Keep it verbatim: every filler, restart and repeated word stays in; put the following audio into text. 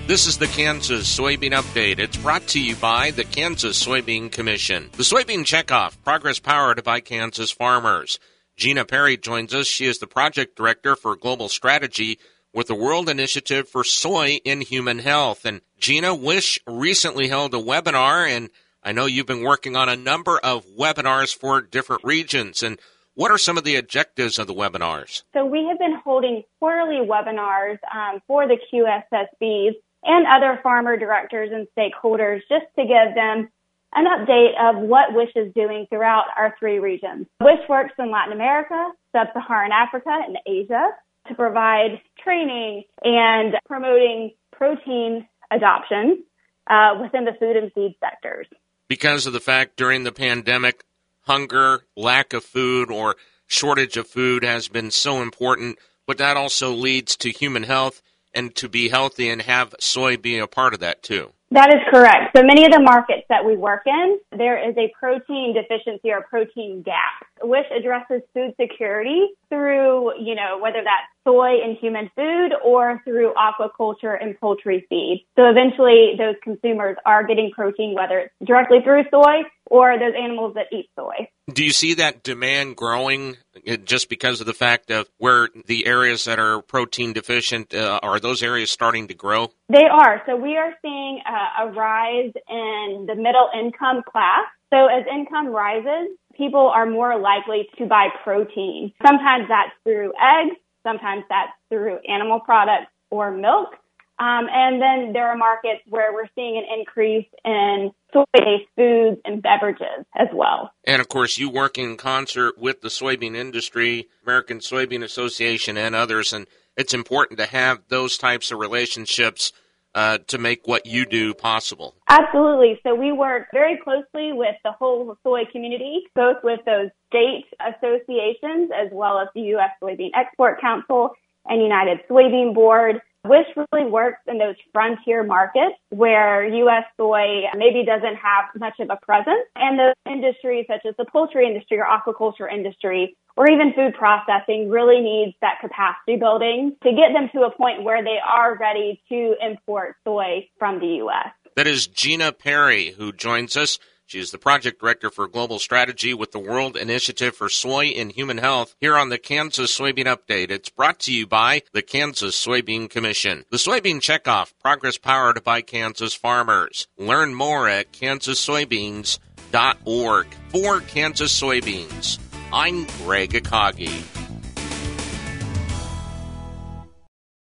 This is the Kansas Soybean Update. It's brought to you by the Kansas Soybean Commission. The Soybean Checkoff, progress powered by Kansas farmers. Gina Perry joins us. She is the project director for global strategy with the World Initiative for Soy in Human Health. And Gina, WISH recently held a webinar, and I know you've been working on a number of webinars for different regions. And what are some of the objectives of the webinars? So we have been holding quarterly webinars um, for the Q S S Bs and other farmer directors and stakeholders just to give them an update of what WISH is doing throughout our three regions. WISH works in Latin America, Sub-Saharan Africa, and Asia to provide training and promoting protein adoption uh, within the food and feed sectors. Because of the fact during the pandemic, hunger, lack of food, or shortage of food has been so important, but that also leads to human health and to be healthy and have soy be a part of that too. That is correct. So many of the markets that we work in, there is a protein deficiency or protein gap. WISH addresses food security through, you know, whether that's soy in human food or through aquaculture and poultry feed. So eventually those consumers are getting protein, whether it's directly through soy or those animals that eat soy. Do you see that demand growing just because of the fact of where the areas that are protein deficient, uh, are those areas starting to grow? They are. So we are seeing uh, a rise in the middle income class. So as income rises, people are more likely to buy protein. Sometimes that's through eggs, sometimes that's through animal products or milk. Um, and then there are markets where we're seeing an increase in soy-based foods and beverages as well. And, of course, you work in concert with the soybean industry, American Soybean Association, and others, and it's important to have those types of relationships uh, to make what you do possible. Absolutely. So we work very closely with the whole soy community, both with those state associations as well as the U S Soybean Export Council and United Soybean Board. WISH really works in those frontier markets where U S soy maybe doesn't have much of a presence, and those industries such as the poultry industry or aquaculture industry or even food processing really needs that capacity building to get them to a point where they are ready to import soy from the U S. That is Gina Perry, who joins us. She is the project director for global strategy with the World Initiative for Soy in Human Health here on the Kansas Soybean Update. It's brought to you by the Kansas Soybean Commission. The Soybean Checkoff, progress powered by Kansas farmers. Learn more at kansas soybeans dot org. For Kansas Soybeans, I'm Greg Akagi.